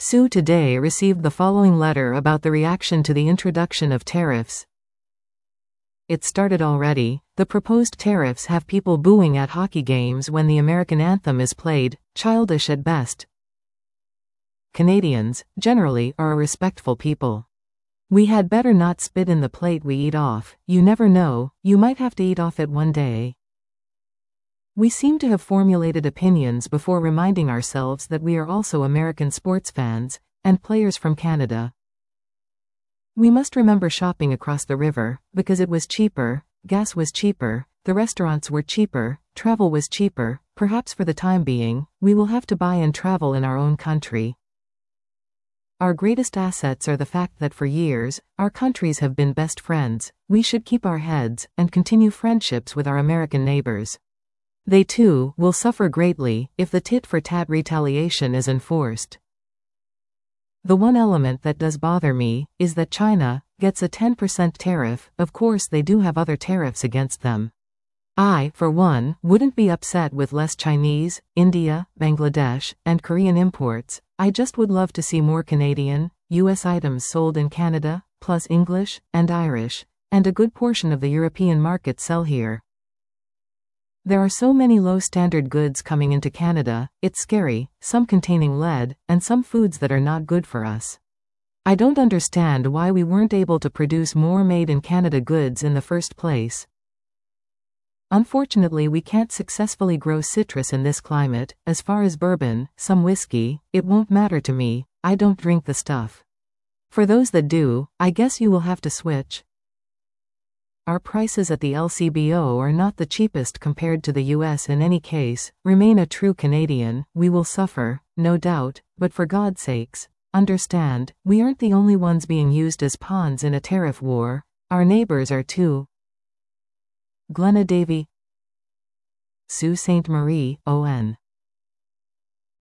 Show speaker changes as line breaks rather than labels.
Sue today received the following letter about the reaction to the introduction of tariffs. It started already. The proposed tariffs have people booing at hockey games when the American anthem is played, childish at best. Canadians, generally, are a respectful people. We had better not spit in the plate we eat off. You never know, you might have to eat off it one day. We seem to have formulated opinions before reminding ourselves that we are also American sports fans, and players from Canada. We must remember shopping across the river, because it was cheaper, gas was cheaper, the restaurants were cheaper, travel was cheaper. Perhaps for the time being, we will have to buy and travel in our own country. Our greatest assets are the fact that for years, our countries have been best friends. We should keep our heads, and continue friendships with our American neighbors. They too will suffer greatly if the tit-for-tat retaliation is enforced. The one element that does bother me is that China gets a 10% tariff. Of course they do have other tariffs against them. I, for one, wouldn't be upset with less Chinese, India, Bangladesh, and Korean imports. I just would love to see more Canadian, US items sold in Canada, plus English and Irish, and a good portion of the European market sell here. There are so many low-standard goods coming into Canada, it's scary, some containing lead, and some foods that are not good for us. I don't understand why we weren't able to produce more made-in-Canada goods in the first place. Unfortunately, we can't successfully grow citrus in this climate. As far as bourbon, some whiskey, it won't matter to me, I don't drink the stuff. For those that do, I guess you will have to switch. Our prices at the LCBO are not the cheapest compared to the US in any case. Remain a true Canadian, we will suffer, no doubt, but for God's sakes, understand, we aren't the only ones being used as pawns in a tariff war, our neighbors are too. Glenna Davy, Sault Ste. Marie, ON.